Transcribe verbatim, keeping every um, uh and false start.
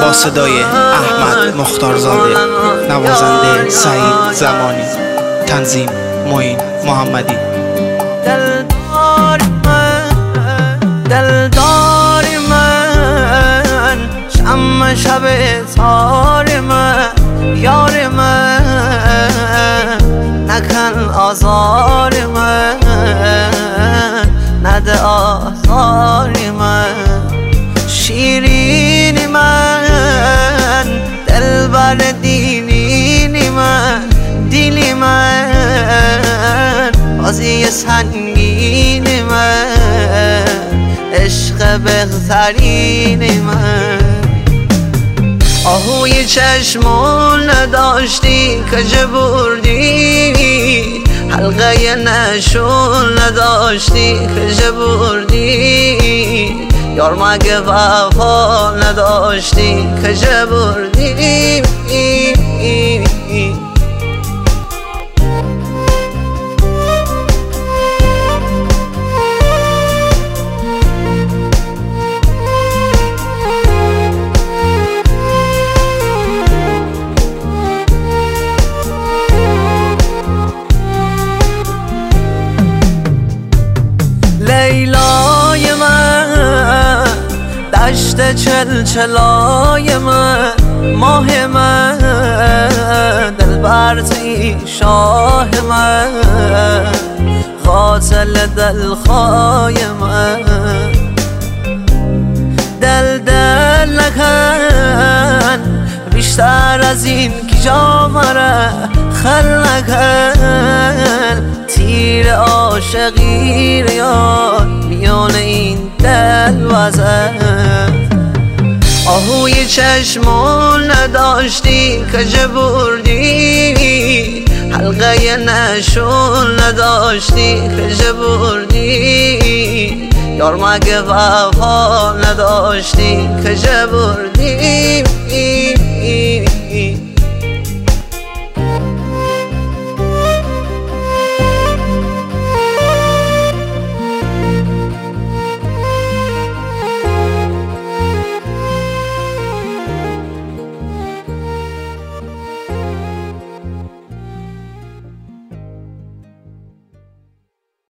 با صدای احمد مختارزاده، نوازنده سعید زمانی، تنظیم معین محمدی. دلدار من دلدار من شمع شب تار من یار من نکن آزار من نده آزار من شیرین من دلبر دیرین من دیلی من بازی سنگین من عشق بهترین من آهوی چشمون نداشتی که بردی حلقه نشون نداشتی که بردی یار مگه وفا نداشتی که بردی لیلای من دشت چلچلای من ماه من دلبر توی شاه من قاتل دلخواه من دل دل نکن بیشتر از این که جا مره خل نکن تیر عاشقی ریان میان این دل وزد آهوی چشمون نداشتی که بردی حلقه نشون نداشتی که بردی یار مگه وفا نداشتی که بردی